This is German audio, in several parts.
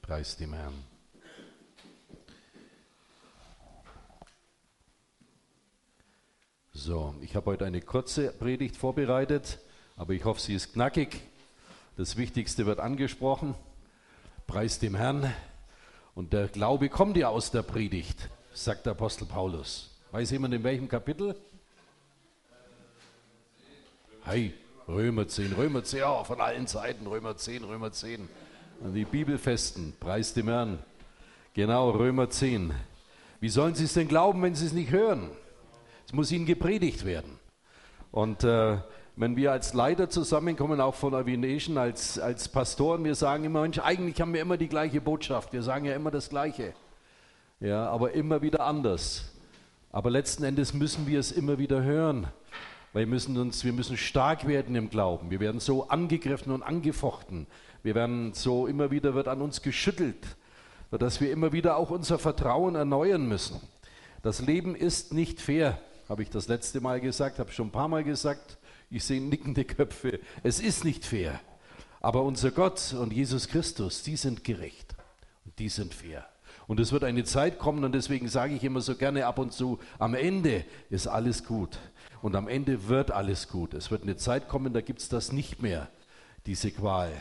Preis dem Herrn. So, ich habe heute eine kurze Predigt vorbereitet, aber ich hoffe, sie ist knackig. Das Wichtigste wird angesprochen. Preis dem Herrn. Und der Glaube kommt ja aus der Predigt, sagt der Apostel Paulus. Weiß jemand in welchem Kapitel? Hey, Römer 10, ja, von allen Seiten, Römer 10. An die Bibelfesten, preis dem Herrn. Genau, Römer 10. Wie sollen sie es denn glauben, wenn sie es nicht hören? Es muss ihnen gepredigt werden. Und wenn wir als Leiter zusammenkommen, auch von Aviation, als Pastoren, wir sagen immer, Mensch, eigentlich haben wir immer die gleiche Botschaft. Wir sagen ja immer das Gleiche. Ja, aber immer wieder anders. Aber letzten Endes müssen wir es immer wieder hören. Weil wir müssen stark werden im Glauben. Wir werden so angegriffen und angefochten. Wir werden so, immer wieder wird an uns geschüttelt, sodass wir immer wieder auch unser Vertrauen erneuern müssen. Das Leben ist nicht fair, habe ich das letzte Mal gesagt, habe schon ein paar Mal gesagt. Ich sehe nickende Köpfe. Es ist nicht fair. Aber unser Gott und Jesus Christus, die sind gerecht und die sind fair. Und es wird eine Zeit kommen, und deswegen sage ich immer so gerne ab und zu, am Ende ist alles gut. Und am Ende wird alles gut. Es wird eine Zeit kommen, da gibt es das nicht mehr, diese Qual.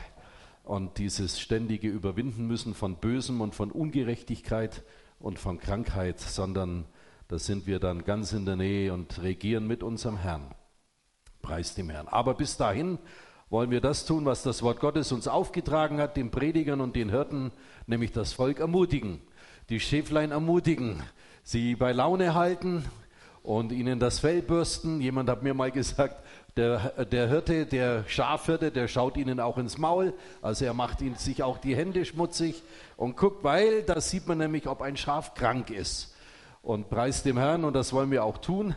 Und dieses ständige Überwinden müssen von Bösem und von Ungerechtigkeit und von Krankheit, sondern da sind wir dann ganz in der Nähe und regieren mit unserem Herrn. Preis dem Herrn. Aber bis dahin wollen wir das tun, was das Wort Gottes uns aufgetragen hat, den Predigern und den Hirten, nämlich das Volk ermutigen, die Schäflein ermutigen, sie bei Laune halten und ihnen das Fell bürsten. Jemand hat mir mal gesagt, der Hirte, der Schafhirte, der schaut ihnen auch ins Maul, also er macht ihnen sich auch die Hände schmutzig und guckt, weil da sieht man nämlich, ob ein Schaf krank ist. Und preis dem Herrn, und das wollen wir auch tun.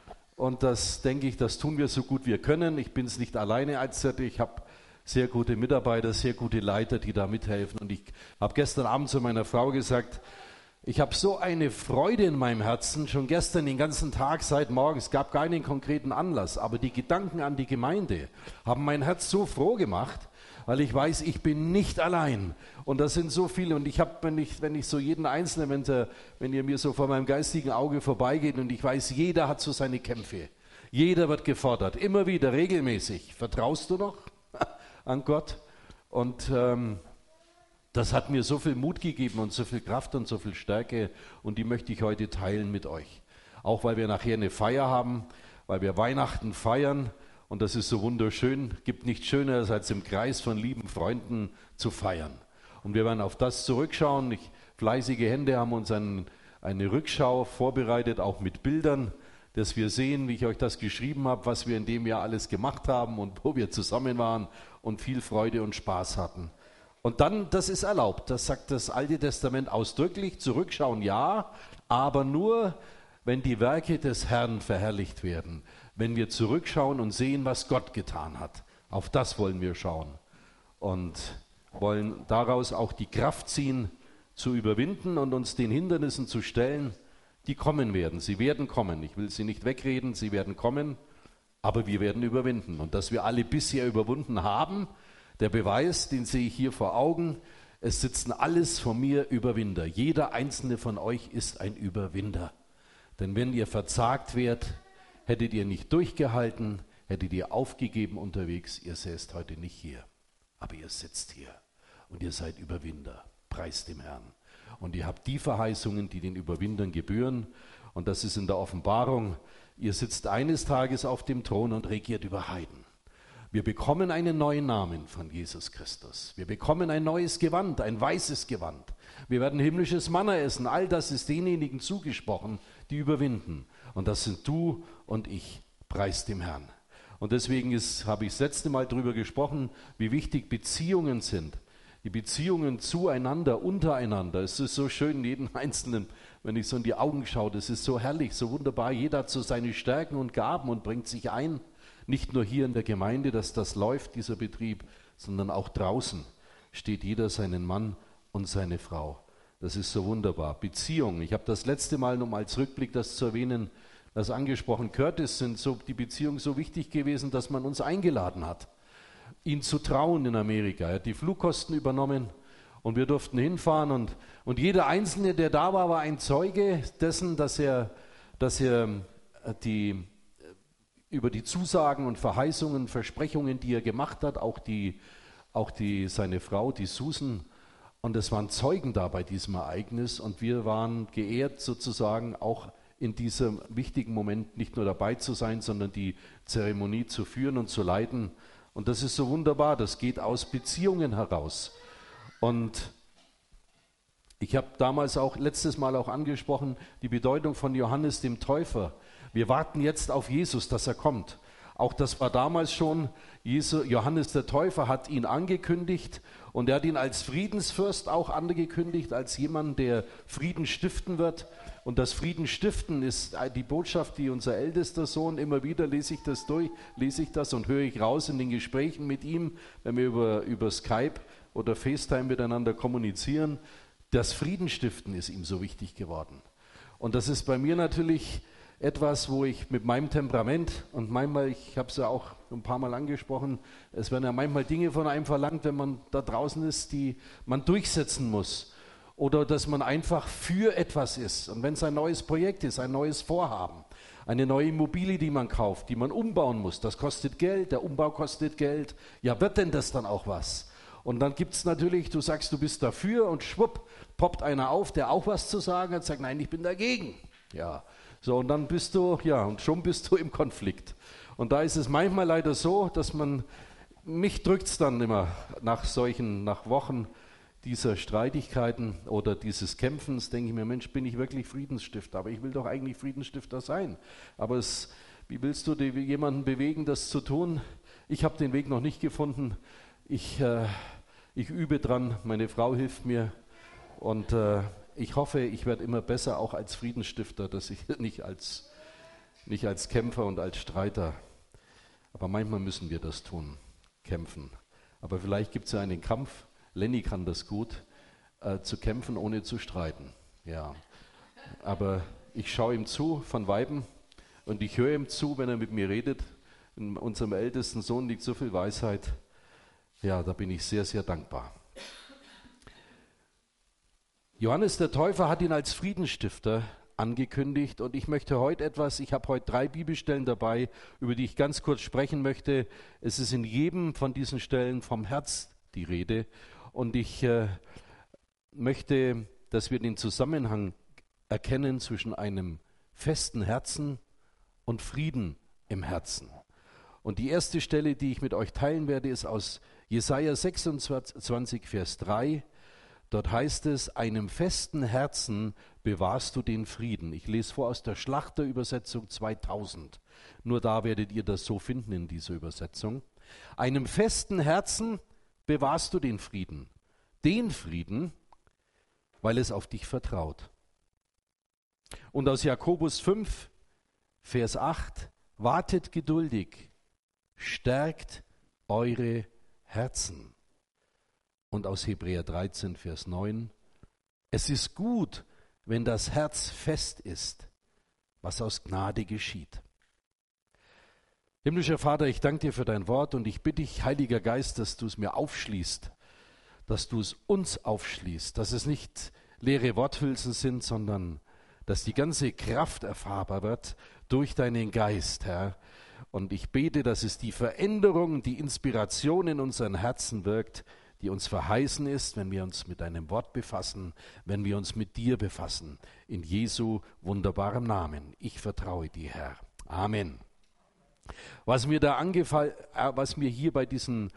Und das, denke ich, das tun wir so gut wir können. Ich bin es nicht alleine als Hirte, ich habe sehr gute Mitarbeiter, sehr gute Leiter, die da mithelfen. Und ich habe gestern Abend zu meiner Frau gesagt, ich habe so eine Freude in meinem Herzen, schon gestern den ganzen Tag, seit morgens, es gab keinen konkreten Anlass, aber die Gedanken an die Gemeinde haben mein Herz so froh gemacht, weil ich weiß, ich bin nicht allein. Und das sind so viele. Und ich habe, wenn ich so jeden Einzelnen, wenn ihr mir so vor meinem geistigen Auge vorbeigeht, und ich weiß, jeder hat so seine Kämpfe. Jeder wird gefordert, immer wieder, regelmäßig. Vertraust du noch an Gott? Und das hat mir so viel Mut gegeben und so viel Kraft und so viel Stärke. Und die möchte ich heute teilen mit euch. Auch weil wir nachher eine Feier haben, weil wir Weihnachten feiern. Und das ist so wunderschön, gibt nichts Schöneres, als im Kreis von lieben Freunden zu feiern. Und wir werden auf das zurückschauen. Fleißige Hände haben uns eine Rückschau vorbereitet, auch mit Bildern, dass wir sehen, wie ich euch das geschrieben habe, was wir in dem Jahr alles gemacht haben und wo wir zusammen waren und viel Freude und Spaß hatten. Und dann, das ist erlaubt, das sagt das Alte Testament ausdrücklich, zurückschauen ja, aber nur, wenn die Werke des Herrn verherrlicht werden. Wenn wir zurückschauen und sehen, was Gott getan hat. Auf das wollen wir schauen und wollen daraus auch die Kraft ziehen, zu überwinden und uns den Hindernissen zu stellen, die kommen werden. Sie werden kommen. Ich will sie nicht wegreden, sie werden kommen, aber wir werden überwinden. Und dass wir alle bisher überwunden haben, der Beweis, den sehe ich hier vor Augen, es sitzen alles vor mir Überwinder. Jeder einzelne von euch ist ein Überwinder. Denn wenn ihr verzagt wärt, hättet ihr nicht durchgehalten, hättet ihr aufgegeben unterwegs, ihr säßt heute nicht hier, aber ihr sitzt hier und ihr seid Überwinder, preis dem Herrn. Und ihr habt die Verheißungen, die den Überwindern gebühren, und das ist in der Offenbarung, ihr sitzt eines Tages auf dem Thron und regiert über Heiden. Wir bekommen einen neuen Namen von Jesus Christus, wir bekommen ein neues Gewand, ein weißes Gewand, wir werden himmlisches Manna essen, all das ist denjenigen zugesprochen, die überwinden. Und das sind du und ich, preis dem Herrn. Und deswegen habe ich das letzte Mal darüber gesprochen, wie wichtig Beziehungen sind. Die Beziehungen zueinander, untereinander. Es ist so schön, jeden Einzelnen, wenn ich so in die Augen schaue, das ist so herrlich, so wunderbar. Jeder hat so seine Stärken und Gaben und bringt sich ein. Nicht nur hier in der Gemeinde, dass das läuft, dieser Betrieb, sondern auch draußen steht jeder seinen Mann und seine Frau. Das ist so wunderbar. Beziehungen. Ich habe das letzte Mal, um als Rückblick das zu erwähnen, das angesprochen. Curtis sind so die Beziehungen so wichtig gewesen, dass man uns eingeladen hat, ihn zu trauen in Amerika. Er hat die Flugkosten übernommen Und wir durften hinfahren und jeder Einzelne, der da war, war ein Zeuge dessen, dass er über die Zusagen und Verheißungen, Versprechungen, die er gemacht hat, auch seine Frau, die Susan, und es waren Zeugen da bei diesem Ereignis und wir waren geehrt sozusagen auch in diesem wichtigen Moment nicht nur dabei zu sein, sondern die Zeremonie zu führen und zu leiten. Und das ist so wunderbar, das geht aus Beziehungen heraus. Und ich habe letztes Mal auch angesprochen, die Bedeutung von Johannes dem Täufer. Wir warten jetzt auf Jesus, dass er kommt. Auch das war damals schon, Johannes der Täufer hat ihn angekündigt und er hat ihn als Friedensfürst auch angekündigt, als jemand, der Frieden stiften wird. Und das Frieden stiften ist die Botschaft, die unser ältester Sohn, immer wieder lese ich das und höre ich raus in den Gesprächen mit ihm, wenn wir über Skype oder FaceTime miteinander kommunizieren. Das Frieden stiften ist ihm so wichtig geworden. Und das ist bei mir natürlich etwas, wo ich mit meinem Temperament und manchmal, ich habe es ja auch ein paar Mal angesprochen, es werden ja manchmal Dinge von einem verlangt, wenn man da draußen ist, die man durchsetzen muss oder dass man einfach für etwas ist. Und wenn es ein neues Projekt ist, ein neues Vorhaben, eine neue Immobilie, die man kauft, die man umbauen muss, das kostet Geld, der Umbau kostet Geld. Ja, wird denn das dann auch was? Und dann gibt es natürlich, du sagst, du bist dafür und schwupp, poppt einer auf, der auch was zu sagen hat, sagt, nein, ich bin dagegen. Ja. So, und dann schon bist du im Konflikt. Und da ist es manchmal leider so, dass mich drückt es dann immer nach Wochen dieser Streitigkeiten oder dieses Kämpfens, denke ich mir, Mensch, bin ich wirklich Friedensstifter? Aber ich will doch eigentlich Friedensstifter sein. Aber wie willst du jemanden bewegen, das zu tun? Ich habe den Weg noch nicht gefunden. Ich übe dran, meine Frau hilft mir und ich hoffe, ich werde immer besser, auch als Friedensstifter, dass ich nicht als Kämpfer und als Streiter. Aber manchmal müssen wir das tun, kämpfen. Aber vielleicht gibt es ja einen Kampf, Lenny kann das gut, zu kämpfen, ohne zu streiten. Ja. Aber ich schaue ihm zu von Weiben und ich höre ihm zu, wenn er mit mir redet. In unserem ältesten Sohn liegt so viel Weisheit. Ja, da bin ich sehr, sehr dankbar. Johannes der Täufer hat ihn als Friedensstifter angekündigt und ich habe heute 3 Bibelstellen dabei, über die ich ganz kurz sprechen möchte. Es ist in jedem von diesen Stellen vom Herz die Rede und ich möchte, dass wir den Zusammenhang erkennen zwischen einem festen Herzen und Frieden im Herzen. Und die erste Stelle, die ich mit euch teilen werde, ist aus Jesaja 26, Vers 3. Dort heißt es, einem festen Herzen bewahrst du den Frieden. Ich lese vor aus der Schlachterübersetzung 2000. Nur da werdet ihr das so finden in dieser Übersetzung. Einem festen Herzen bewahrst du den Frieden. Den Frieden, weil es auf dich vertraut. Und aus Jakobus 5, Vers 8, wartet geduldig, stärkt eure Herzen. Und aus Hebräer 13, Vers 9, es ist gut, wenn das Herz fest ist, was aus Gnade geschieht. Himmlischer Vater, ich danke dir für dein Wort und ich bitte dich, Heiliger Geist, dass du es mir aufschließt, dass du es uns aufschließt, dass es nicht leere Worthülsen sind, sondern dass die ganze Kraft erfahrbar wird durch deinen Geist, Herr. Und ich bete, dass es die Veränderung, die Inspiration in unseren Herzen wirkt, die uns verheißen ist, wenn wir uns mit deinem Wort befassen, wenn wir uns mit dir befassen. In Jesu wunderbarem Namen. Ich vertraue dir, Herr. Amen. Was mir hier bei diesen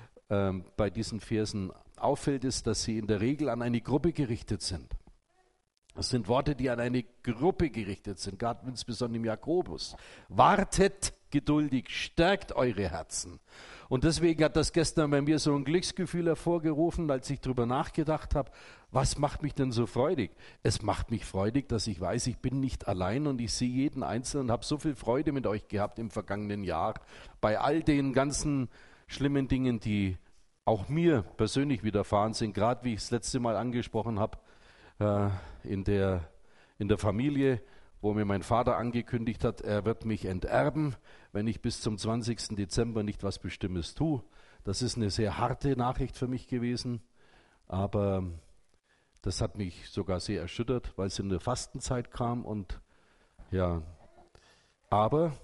Versen auffällt, ist, dass sie in der Regel an eine Gruppe gerichtet sind. Das sind Worte, die an eine Gruppe gerichtet sind, gerade insbesondere im Jakobus. Wartet geduldig, stärkt eure Herzen. Und deswegen hat das gestern bei mir so ein Glücksgefühl hervorgerufen, als ich darüber nachgedacht habe, was macht mich denn so freudig? Es macht mich freudig, dass ich weiß, ich bin nicht allein und ich sehe jeden Einzelnen, habe so viel Freude mit euch gehabt im vergangenen Jahr, bei all den ganzen schlimmen Dingen, die auch mir persönlich widerfahren sind, gerade wie ich das letzte Mal angesprochen habe, in der Familie, wo mir mein Vater angekündigt hat, er wird mich enterben, wenn ich bis zum 20. Dezember nicht was Bestimmtes tue. Das ist eine sehr harte Nachricht für mich gewesen. Aber das hat mich sogar sehr erschüttert, weil es in der Fastenzeit kam und ja, aber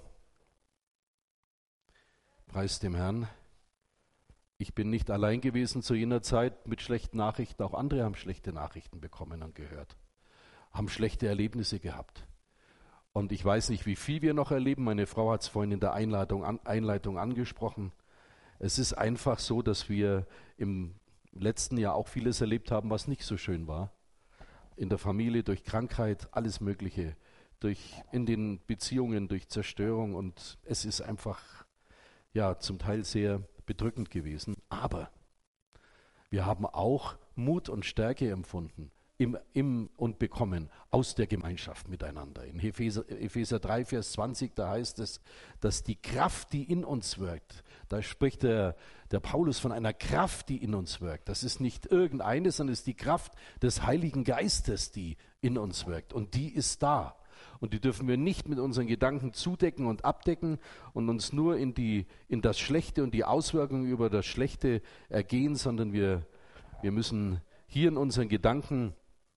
preis dem Herrn, ich bin nicht allein gewesen zu jener Zeit mit schlechten Nachrichten, auch andere haben schlechte Nachrichten bekommen und gehört, haben schlechte Erlebnisse gehabt. Und ich weiß nicht, wie viel wir noch erleben, meine Frau hat es vorhin in der Einleitung angesprochen. Es ist einfach so, dass wir im letzten Jahr auch vieles erlebt haben, was nicht so schön war. In der Familie, durch Krankheit, alles Mögliche, in den Beziehungen, durch Zerstörung. Und es ist einfach, ja, zum Teil sehr bedrückend gewesen. Aber wir haben auch Mut und Stärke empfunden und bekommen aus der Gemeinschaft miteinander. In Epheser 3, Vers 20, da heißt es, dass die Kraft, die in uns wirkt, da spricht der Paulus von einer Kraft, die in uns wirkt. Das ist nicht irgendeine, sondern es ist die Kraft des Heiligen Geistes, die in uns wirkt. Und die ist da. Und die dürfen wir nicht mit unseren Gedanken zudecken und abdecken und uns nur in das Schlechte und die Auswirkungen über das Schlechte ergehen, sondern wir müssen hier in unseren Gedanken,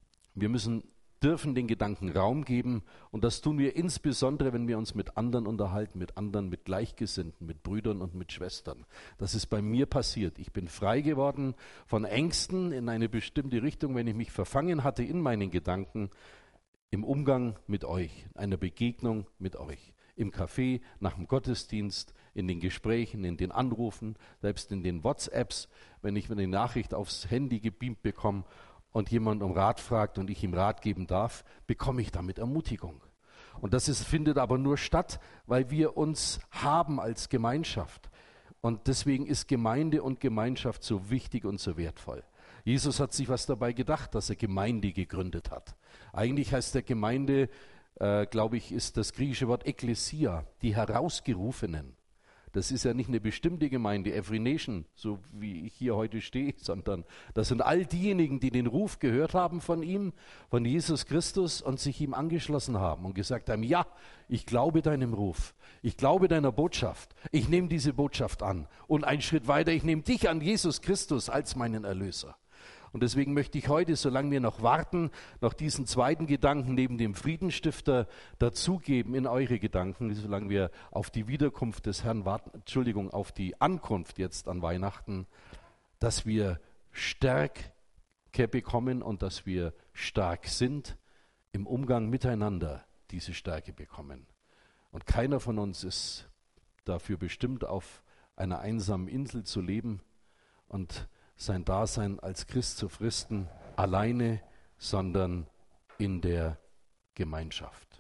dürfen den Gedanken Raum geben, und das tun wir insbesondere, wenn wir uns mit anderen unterhalten, mit Gleichgesinnten, mit Brüdern und mit Schwestern. Das ist bei mir passiert. Ich bin frei geworden von Ängsten in eine bestimmte Richtung, wenn ich mich verfangen hatte in meinen Gedanken, im Umgang mit euch, einer Begegnung mit euch. Im Café, nach dem Gottesdienst, in den Gesprächen, in den Anrufen, selbst in den WhatsApps, wenn ich eine Nachricht aufs Handy gebeamt bekomme und jemand um Rat fragt und ich ihm Rat geben darf, bekomme ich damit Ermutigung. Und das findet aber nur statt, weil wir uns haben als Gemeinschaft. Und deswegen ist Gemeinde und Gemeinschaft so wichtig und so wertvoll. Jesus hat sich was dabei gedacht, dass er Gemeinde gegründet hat. Eigentlich heißt der Gemeinde, glaube ich, ist das griechische Wort Ekklesia, die Herausgerufenen. Das ist ja nicht eine bestimmte Gemeinde, Every Nation, so wie ich hier heute stehe, sondern das sind all diejenigen, die den Ruf gehört haben von ihm, von Jesus Christus, und sich ihm angeschlossen haben und gesagt haben, ja, ich glaube deinem Ruf, ich glaube deiner Botschaft, ich nehme diese Botschaft an. Und einen Schritt weiter, ich nehme dich an, Jesus Christus, als meinen Erlöser. Und deswegen möchte ich heute, solange wir noch warten, noch diesen zweiten Gedanken neben dem Friedensstifter dazugeben in eure Gedanken, solange wir auf die Wiederkunft des Herrn warten, auf die Ankunft jetzt an Weihnachten, dass wir Stärke bekommen und dass wir stark sind im Umgang miteinander, diese Stärke bekommen. Und keiner von uns ist dafür bestimmt, auf einer einsamen Insel zu leben und sein Dasein als Christ zu fristen, alleine, sondern in der Gemeinschaft.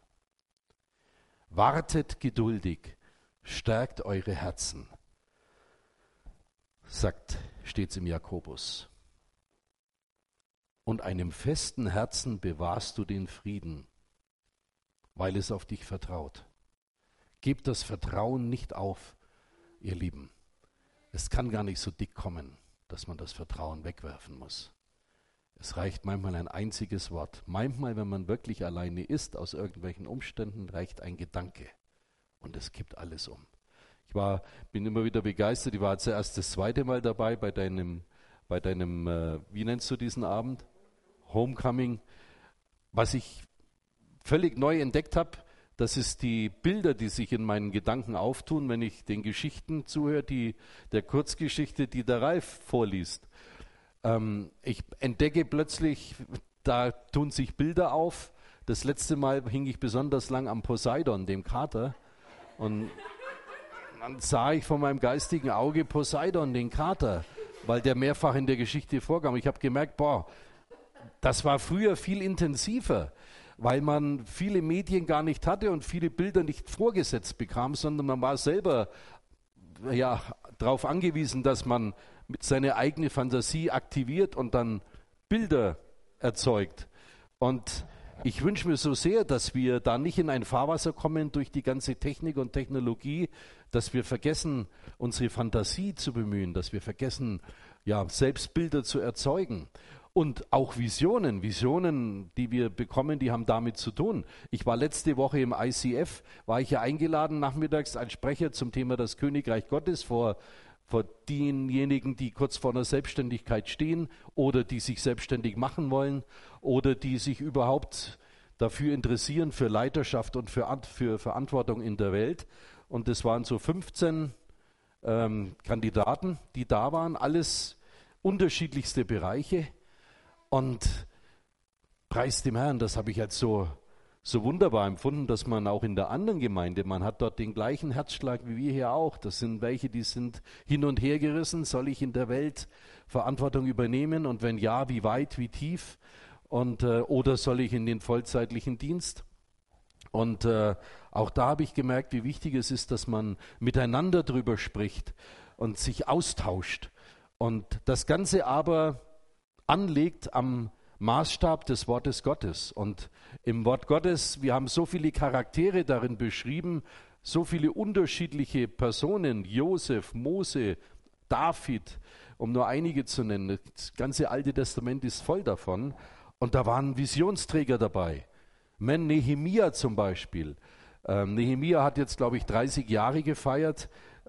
Wartet geduldig, stärkt eure Herzen, steht's im Jakobus. Und einem festen Herzen bewahrst du den Frieden, weil es auf dich vertraut. Gebt das Vertrauen nicht auf, ihr Lieben. Es kann gar nicht so dick kommen, dass man das Vertrauen wegwerfen muss. Es reicht manchmal ein einziges Wort. Manchmal, wenn man wirklich alleine ist, aus irgendwelchen Umständen, reicht ein Gedanke und es kippt alles um. Bin immer wieder begeistert, ich war zuerst das zweite Mal dabei bei deinem, wie nennst du diesen Abend? Homecoming. Was ich völlig neu entdeckt habe, das ist die Bilder, die sich in meinen Gedanken auftun, wenn ich den Geschichten zuhöre, der Kurzgeschichte, die der Ralf vorliest. Ich entdecke plötzlich, da tun sich Bilder auf. Das letzte Mal hing ich besonders lang am Poseidon, dem Kater. Und dann sah ich vor meinem geistigen Auge Poseidon, den Kater, weil der mehrfach in der Geschichte vorkam. Ich habe gemerkt, das war früher viel intensiver, weil man viele Medien gar nicht hatte und viele Bilder nicht vorgesetzt bekam, sondern man war selber darauf angewiesen, dass man mit seiner eigenen Fantasie aktiviert und dann Bilder erzeugt. Und ich wünsche mir so sehr, dass wir da nicht in ein Fahrwasser kommen durch die ganze Technik und Technologie, dass wir vergessen, unsere Fantasie zu bemühen, dass wir vergessen, selbst Bilder zu erzeugen. Und auch Visionen, die wir bekommen, die haben damit zu tun. Ich war letzte Woche im ICF, war ich ja eingeladen nachmittags als Sprecher zum Thema das Königreich Gottes vor vor denjenigen, die kurz vor einer Selbstständigkeit stehen oder die sich selbstständig machen wollen oder die sich überhaupt dafür interessieren, für Leiterschaft und für Verantwortung in der Welt. Und das waren so 15 Kandidaten, die da waren, alles unterschiedlichste Bereiche. Und preis dem Herrn, das habe ich als so wunderbar empfunden, dass man auch in der anderen Gemeinde, man hat dort den gleichen Herzschlag wie wir hier auch. Das sind welche, die sind hin und her gerissen. Soll ich in der Welt Verantwortung übernehmen? Und wenn ja, wie weit, wie tief? Und, oder soll ich in den vollzeitlichen Dienst? Und auch da habe ich gemerkt, wie wichtig es ist, dass man miteinander drüber spricht und sich austauscht. Und das Ganze aber anlegt am Maßstab des Wortes Gottes. Und im Wort Gottes, wir haben so viele Charaktere darin beschrieben, so viele unterschiedliche Personen, Josef, Mose, David, um nur einige zu nennen. Das ganze Alte Testament ist voll davon. Und da waren Visionsträger dabei. Nehemia zum Beispiel. Nehemia hat jetzt, glaube ich, 30 Jahre gefeiert.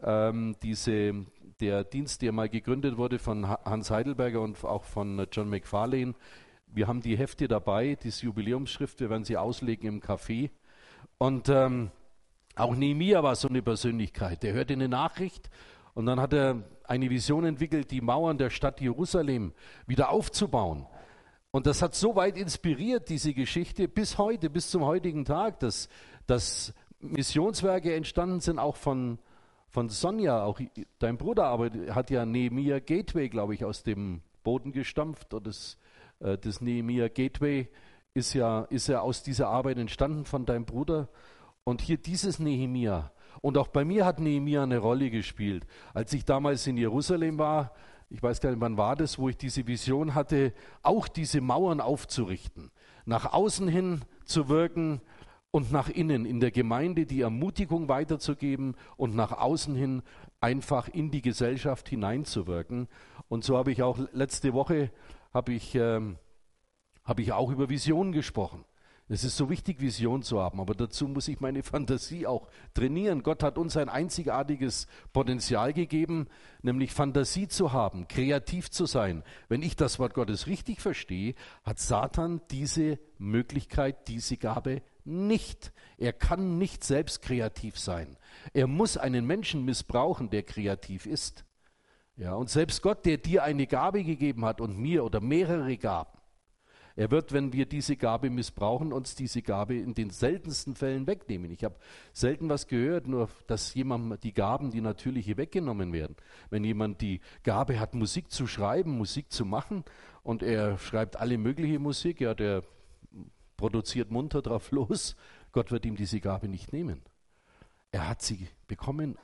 Der Dienst, der mal gegründet wurde von Hans Heidelberger und auch von John McFarlane. Wir haben die Hefte dabei, diese Jubiläumsschrift, wir werden sie auslegen im Café. Und auch Nehemia war so eine Persönlichkeit. Der hörte eine Nachricht und dann hat er eine Vision entwickelt, die Mauern der Stadt Jerusalem wieder aufzubauen. Und das hat so weit inspiriert, diese Geschichte, bis heute, bis zum heutigen Tag, dass Missionswerke entstanden sind, auch von Sonja, auch dein Bruder, aber hat ja Nehemia Gateway, glaube ich, aus dem Boden gestampft. Und das Nehemia Gateway ist ja aus dieser Arbeit entstanden von deinem Bruder. Und hier dieses Nehemia. Und auch bei mir hat Nehemia eine Rolle gespielt. Als ich damals in Jerusalem war, ich weiß gar nicht, wann war das, wo ich diese Vision hatte, auch diese Mauern aufzurichten, nach außen hin zu wirken und nach innen in der Gemeinde die Ermutigung weiterzugeben und nach außen hin einfach in die Gesellschaft hineinzuwirken. Und so habe ich auch letzte Woche habe ich auch über Visionen gesprochen. Es ist so wichtig, Vision zu haben, aber dazu muss ich meine Fantasie auch trainieren. Gott hat uns ein einzigartiges Potenzial gegeben, nämlich Fantasie zu haben, kreativ zu sein. Wenn ich das Wort Gottes richtig verstehe, hat Satan diese Möglichkeit, diese Gabe nicht. Er kann nicht selbst kreativ sein. Er muss einen Menschen missbrauchen, der kreativ ist. Ja, und selbst Gott, der dir eine Gabe gegeben hat und mir oder mehrere Gaben, er wird, wenn wir diese Gabe missbrauchen, uns diese Gabe in den seltensten Fällen wegnehmen. Ich habe selten was gehört, nur dass jemandem die Gaben, die natürliche, weggenommen werden. Wenn jemand die Gabe hat, Musik zu schreiben, Musik zu machen und er schreibt alle mögliche Musik, ja, der produziert munter drauf los, Gott wird ihm diese Gabe nicht nehmen. Er hat sie bekommen,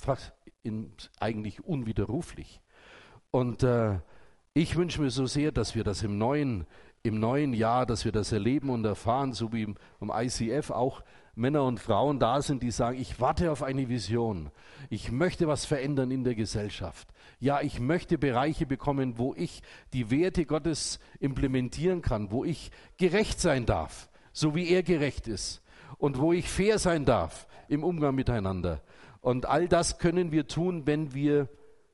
eigentlich unwiderruflich. Und ich wünsche mir so sehr, dass wir das im neuen Jahr, dass wir das erleben und erfahren, so wie im ICF auch Männer und Frauen da sind, die sagen, ich warte auf eine Vision. Ich möchte was verändern in der Gesellschaft. Ja, ich möchte Bereiche bekommen, wo ich die Werte Gottes implementieren kann, wo ich gerecht sein darf, so wie er gerecht ist. Und wo ich fair sein darf im Umgang miteinander. Und all das können wir tun, wenn wir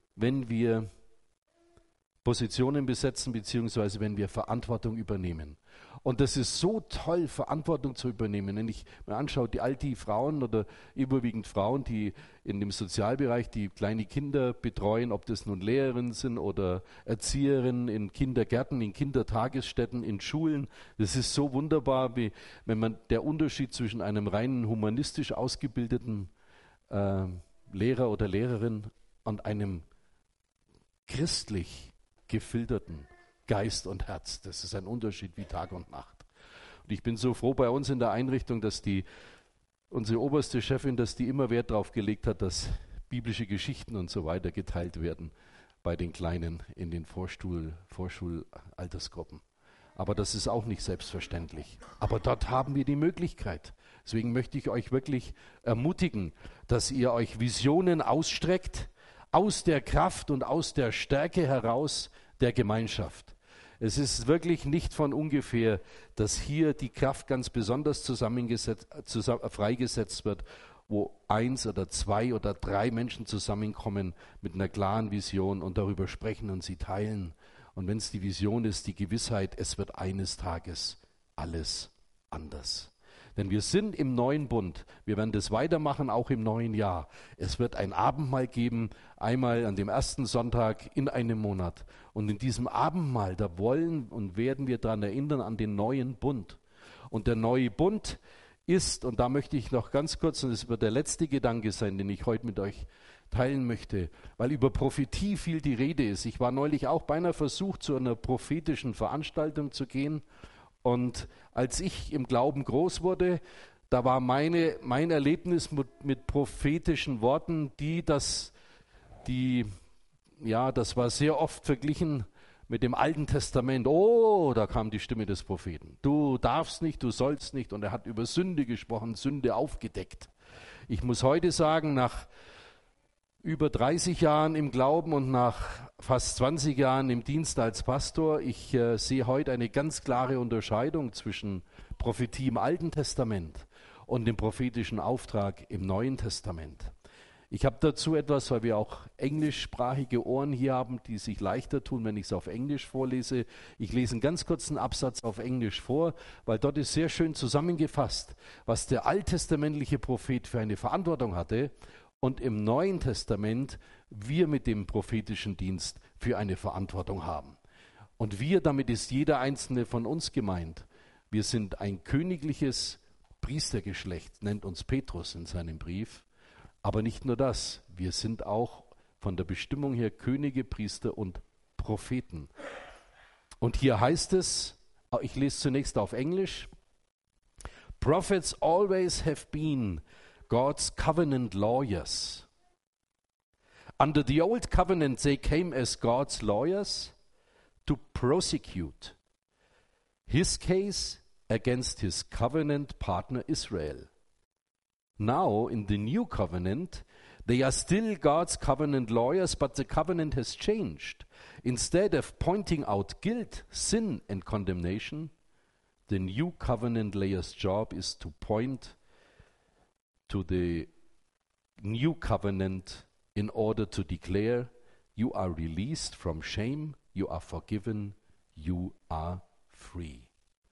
Positionen besetzen, beziehungsweise wenn wir Verantwortung übernehmen. Und das ist so toll, Verantwortung zu übernehmen. Wenn ich mir anschaue, all die Frauen oder überwiegend Frauen, die in dem Sozialbereich die kleine Kinder betreuen, ob das nun Lehrerinnen sind oder Erzieherinnen in Kindergärten, in Kindertagesstätten, in Schulen. Das ist so wunderbar, wie wenn man der Unterschied zwischen einem reinen humanistisch ausgebildeten Lehrer oder Lehrerin und einem christlich gefilterten Geist und Herz. Das ist ein Unterschied wie Tag und Nacht. Und ich bin so froh bei uns in der Einrichtung, dass unsere oberste Chefin, dass die immer Wert darauf gelegt hat, dass biblische Geschichten und so weiter geteilt werden bei den Kleinen in den Vorschulaltersgruppen. Aber das ist auch nicht selbstverständlich. Aber dort haben wir die Möglichkeit. Deswegen möchte ich euch wirklich ermutigen, dass ihr euch Visionen ausstreckt, aus der Kraft und aus der Stärke heraus der Gemeinschaft. Es ist wirklich nicht von ungefähr, dass hier die Kraft ganz besonders freigesetzt wird wo 1 oder 2 oder 3 Menschen zusammenkommen mit einer klaren Vision und darüber sprechen und sie teilen. Und wenn es die Vision ist, die Gewissheit, es wird eines Tages alles anders. Denn wir sind im neuen Bund. Wir werden das weitermachen, auch im neuen Jahr. Es wird ein Abendmahl geben, einmal an dem ersten Sonntag in einem Monat. Und in diesem Abendmahl, da wollen und werden wir daran erinnern an den neuen Bund. Und der neue Bund ist, und da möchte ich noch ganz kurz, und das wird der letzte Gedanke sein, den ich heute mit euch teilen möchte, weil über Prophetie viel die Rede ist. Ich war neulich auch beinahe versucht, zu einer prophetischen Veranstaltung zu gehen. Und als ich im Glauben groß wurde, da war mein Erlebnis mit prophetischen Worten, das war sehr oft verglichen mit dem Alten Testament. Oh, da kam die Stimme des Propheten. Du darfst nicht, du sollst nicht. Und er hat über Sünde gesprochen, Sünde aufgedeckt. Ich muss heute sagen, nach über 30 Jahren im Glauben und nach fast 20 Jahren im Dienst als Pastor, ich sehe heute eine ganz klare Unterscheidung zwischen Prophetie im Alten Testament und dem prophetischen Auftrag im Neuen Testament. Ich habe dazu etwas, weil wir auch englischsprachige Ohren hier haben, die sich leichter tun, wenn ich es auf Englisch vorlese. Ich lese einen ganz kurzen Absatz auf Englisch vor, weil dort ist sehr schön zusammengefasst, was der alttestamentliche Prophet für eine Verantwortung hatte und im Neuen Testament wir mit dem prophetischen Dienst für eine Verantwortung haben. Und wir, damit ist jeder einzelne von uns gemeint. Wir sind ein königliches Priestergeschlecht, nennt uns Petrus in seinem Brief. Aber nicht nur das, wir sind auch von der Bestimmung her Könige, Priester und Propheten. Und hier heißt es, ich lese zunächst auf Englisch, Prophets always have been God's covenant lawyers. Under the old covenant, they came as God's lawyers to prosecute his case against his covenant partner Israel. Now, in the new covenant, they are still God's covenant lawyers, but the covenant has changed. Instead of pointing out guilt, sin, and condemnation, the new covenant layer's job is to point to the new covenant in order to declare, you are released from shame, you are forgiven, you are free.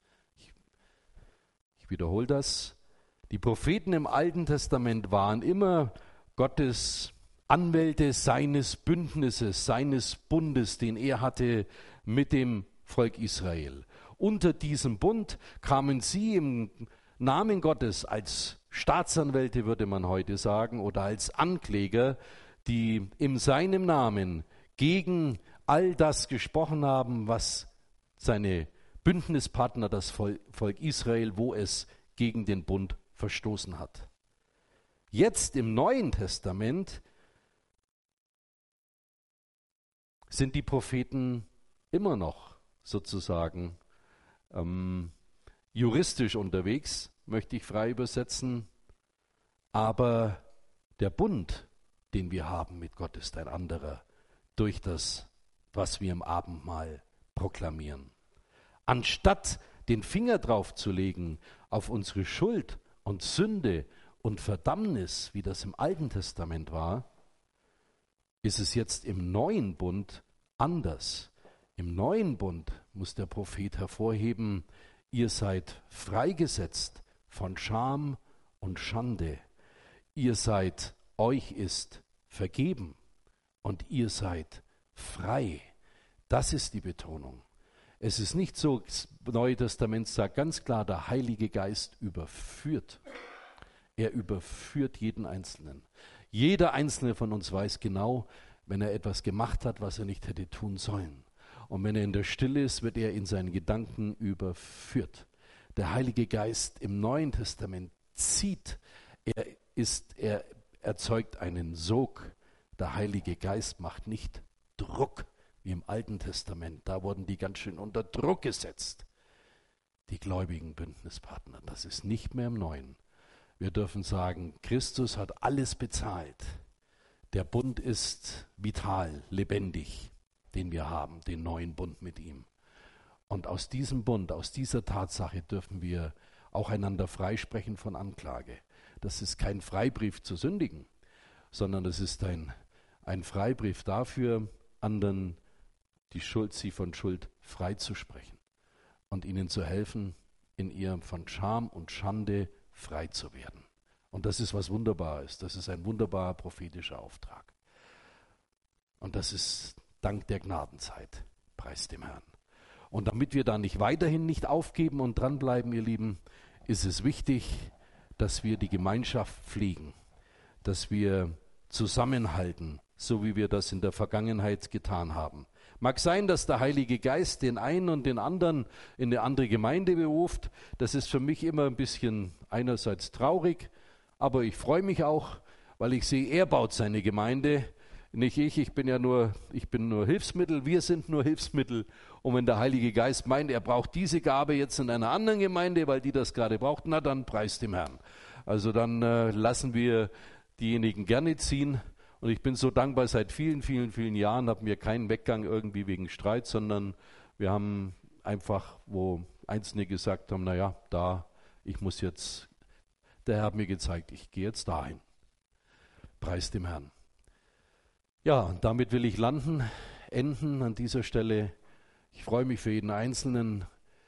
Ich wiederhole das. Die Propheten im Alten Testament waren immer Gottes Anwälte seines Bündnisses, seines Bundes, den er hatte mit dem Volk Israel. Unter diesem Bund kamen sie im Namen Gottes als Staatsanwälte, würde man heute sagen, oder als Ankläger, die in seinem Namen gegen all das gesprochen haben, was seine Bündnispartner, das Volk Israel, wo es gegen den Bund verstoßen hat. Jetzt im Neuen Testament sind die Propheten immer noch sozusagen juristisch unterwegs, möchte ich frei übersetzen, aber der Bund, den wir haben mit Gott, ist ein anderer durch das, was wir im Abendmahl proklamieren. Anstatt den Finger drauf zu legen auf unsere Schuld und Sünde und Verdammnis, wie das im Alten Testament war, ist es jetzt im neuen Bund anders. Im neuen Bund muss der Prophet hervorheben, ihr seid freigesetzt von Scham und Schande. Euch ist vergeben und ihr seid frei. Das ist die Betonung. Es ist nicht so, das Neue Testament sagt ganz klar, der Heilige Geist überführt. Er überführt jeden Einzelnen. Jeder Einzelne von uns weiß genau, wenn er etwas gemacht hat, was er nicht hätte tun sollen. Und wenn er in der Stille ist, wird er in seinen Gedanken überführt. Der Heilige Geist im Neuen Testament zieht. Er erzeugt einen Sog. Der Heilige Geist macht nicht Druck wie im Alten Testament. Da wurden die ganz schön unter Druck gesetzt. Die gläubigen Bündnispartner. Das ist nicht mehr im Neuen. Wir dürfen sagen, Christus hat alles bezahlt. Der Bund ist vital, lebendig, den wir haben, den neuen Bund mit ihm. Und aus diesem Bund, aus dieser Tatsache dürfen wir auch einander freisprechen von Anklage. das ist kein Freibrief zu sündigen, sondern das ist ein Freibrief dafür, anderen sie von Schuld freizusprechen und ihnen zu helfen, in ihr von Scham und Schande frei zu werden. Und das ist was Wunderbares. Das ist ein wunderbarer prophetischer Auftrag. Und das ist dank der Gnadenzeit. Preis dem Herrn. Und damit wir da weiterhin nicht aufgeben und dranbleiben, ihr Lieben, ist es wichtig, dass wir die Gemeinschaft pflegen, dass wir zusammenhalten, so wie wir das in der Vergangenheit getan haben. Mag sein, dass der Heilige Geist den einen und den anderen in eine andere Gemeinde beruft. Das ist für mich immer ein bisschen einerseits traurig, aber ich freue mich auch, weil ich sehe, er baut seine Gemeinde, nicht ich bin nur Hilfsmittel, wir sind nur Hilfsmittel. Und wenn der Heilige Geist meint, er braucht diese Gabe jetzt in einer anderen Gemeinde, weil die das gerade braucht, na dann preist dem Herrn. Also dann lassen wir diejenigen gerne ziehen. Und ich bin so dankbar, seit vielen, vielen, vielen Jahren haben wir keinen Weggang irgendwie wegen Streit, sondern wir haben einfach, wo Einzelne gesagt haben, naja, der Herr hat mir gezeigt, ich gehe jetzt dahin. Preis dem Herrn. Ja, und damit will ich enden an dieser Stelle. Ich freue mich für jeden Einzelnen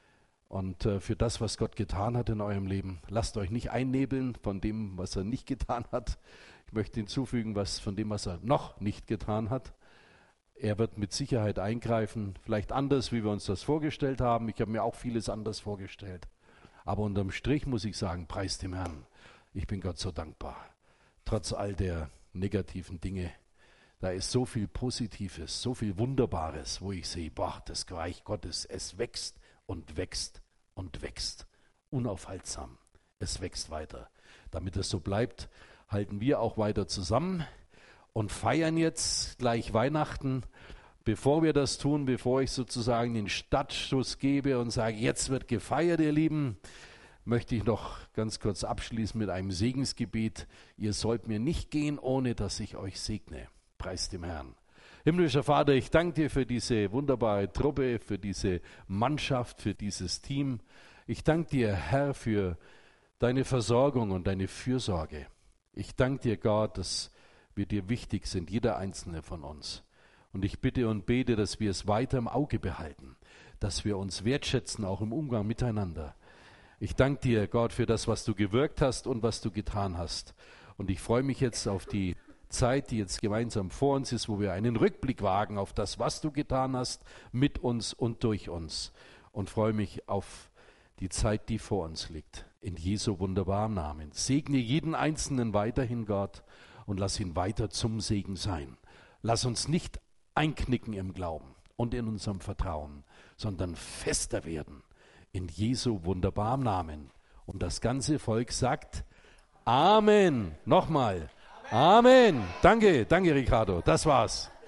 und für das, was Gott getan hat in eurem Leben. Lasst euch nicht einnebeln von dem, was er nicht getan hat. Ich möchte hinzufügen, von dem, was er noch nicht getan hat. Er wird mit Sicherheit eingreifen, vielleicht anders, wie wir uns das vorgestellt haben. Ich habe mir auch vieles anders vorgestellt. Aber unterm Strich muss ich sagen, preis dem Herrn. Ich bin Gott so dankbar. Trotz all der negativen Dinge. Da ist so viel Positives, so viel Wunderbares, wo ich sehe, das Reich Gottes, es wächst und wächst und wächst. Unaufhaltsam. Es wächst weiter. Damit es so bleibt, halten wir auch weiter zusammen und feiern jetzt gleich Weihnachten. Bevor wir das tun, bevor ich sozusagen den Startschuss gebe und sage, jetzt wird gefeiert, ihr Lieben, möchte ich noch ganz kurz abschließen mit einem Segensgebet. Ihr sollt mir nicht gehen, ohne dass ich euch segne. Preis dem Herrn. Himmlischer Vater, ich danke dir für diese wunderbare Truppe, für diese Mannschaft, für dieses Team. Ich danke dir, Herr, für deine Versorgung und deine Fürsorge. Ich danke dir, Gott, dass wir dir wichtig sind, jeder einzelne von uns. Und ich bitte und bete, dass wir es weiter im Auge behalten, dass wir uns wertschätzen, auch im Umgang miteinander. Ich danke dir, Gott, für das, was du gewirkt hast und was du getan hast. Und ich freue mich jetzt auf die Zeit, die jetzt gemeinsam vor uns ist, wo wir einen Rückblick wagen auf das, was du getan hast, mit uns und durch uns. Und freue mich auf die Zeit, die vor uns liegt. In Jesu wunderbarem Namen. Segne jeden Einzelnen weiterhin, Gott, und lass ihn weiter zum Segen sein. Lass uns nicht einknicken im Glauben und in unserem Vertrauen, sondern fester werden. In Jesu wunderbarem Namen. Und das ganze Volk sagt Amen. Nochmal. Amen. Danke, Ricardo. Das war's.